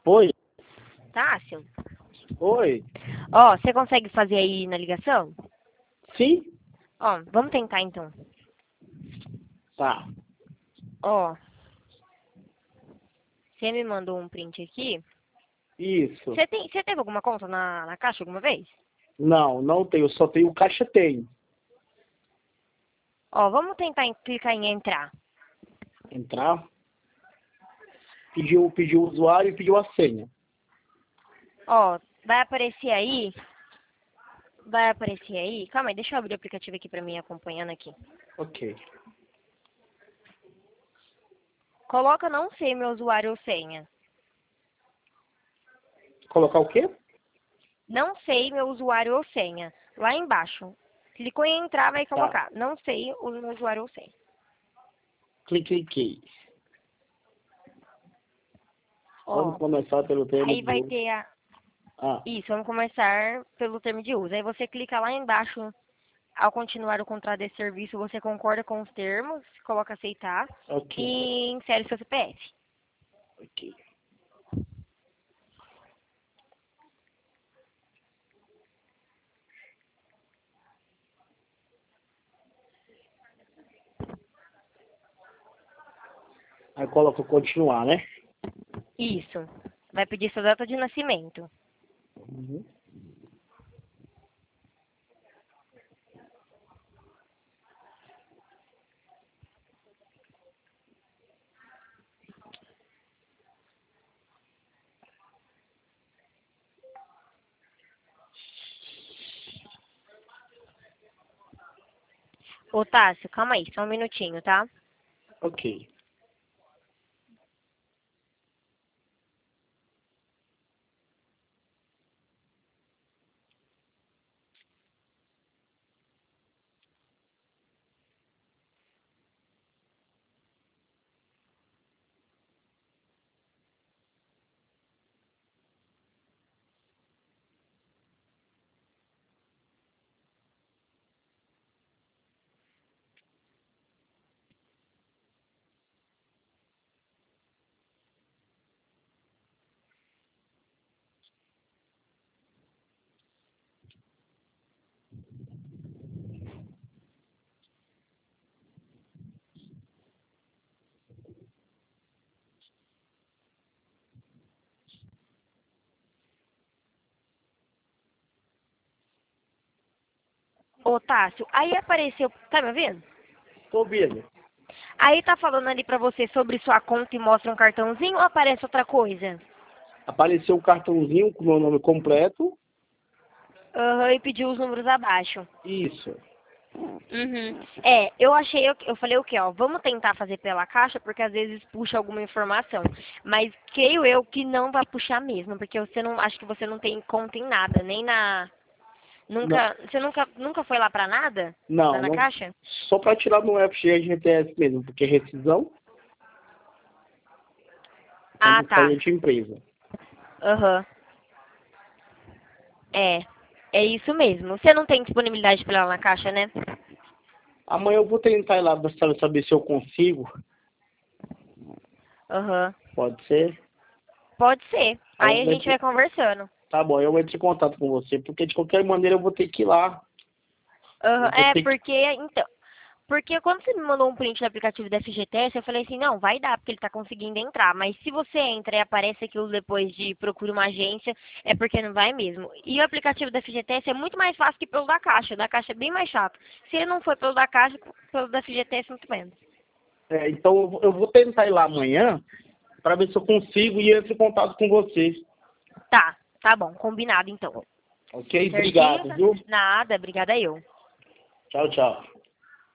Oi, Tássio? oi. Ó, você consegue fazer aí na ligação? Sim? Ó, vamos tentar então. Tá. Ó, você me mandou um print aqui. Isso. Você teve alguma conta na Caixa alguma vez? Não, não tenho, só tenho caixa tem. Ó, vamos tentar clicar em entrar. Entrar. Pediu o usuário e pediu a senha. Ó, vai aparecer aí. Vai aparecer aí. Calma aí, deixa eu abrir o aplicativo aqui pra mim acompanhando aqui. Ok. Coloca não sei meu usuário ou senha. Colocar o quê? Não sei meu usuário ou senha. Lá embaixo. Clicou em entrar, vai Tá. colocar. Não sei o meu usuário ou senha. Cliquei. Vamos Ó, começar pelo termo aí de vai uso. ter a... Ah, Isso, vamos começar pelo termo de uso. Aí você clica lá embaixo, ao continuar o contrato de serviço, você concorda com os termos, coloca aceitar ok. e insere seu CPF. Ok. Aí coloca continuar, né? Isso. Vai pedir sua data de nascimento. Uhum. Ô, Tássio, calma aí, só um minutinho, tá? Ok. Ô, Tássio, aí apareceu... Tá me ouvindo? Tô ouvindo. Aí tá falando ali pra você sobre sua conta e mostra um cartãozinho ou aparece outra coisa? Apareceu um cartãozinho com o meu nome completo. Aham, e pediu os números abaixo. Isso. Uhum. É, eu falei o quê, ó, vamos tentar fazer pela Caixa, porque às vezes puxa alguma informação. Mas creio eu que não vai puxar mesmo, porque você não, acho que você não tem conta em nada, nem na, Não, você nunca foi lá pra nada? Lá não, na não. Caixa? Só para tirar no FGTS mesmo, porque rescisão Ah, quando tá. sair de empresa. Aham. É. É isso mesmo. Você não tem disponibilidade pra ir lá na Caixa, né? Amanhã eu vou tentar ir lá para saber se eu consigo. Aham. Pode ser? Pode ser. Aí Aí a gente vai conversando. tá bom, eu entro em contato com você, porque de qualquer maneira eu vou ter que ir lá. Aham. Eu vou É, ter que. porque, então, porque quando você me mandou um print do aplicativo da FGTS, eu falei assim, não, vai dar, porque ele tá conseguindo entrar. Mas se você entra e aparece aquilo depois de procura uma agência, é porque não vai mesmo. E o aplicativo da FGTS é muito mais fácil que pelo da Caixa. O da Caixa é bem mais chato. Se ele não for pelo da Caixa, pelo da FGTS muito menos. Então eu vou tentar ir lá amanhã para ver se eu consigo e entro em contato com você. Tá bom, combinado então. Ok? Certinho? Obrigado, viu? Nada, obrigada eu. Tchau, tchau.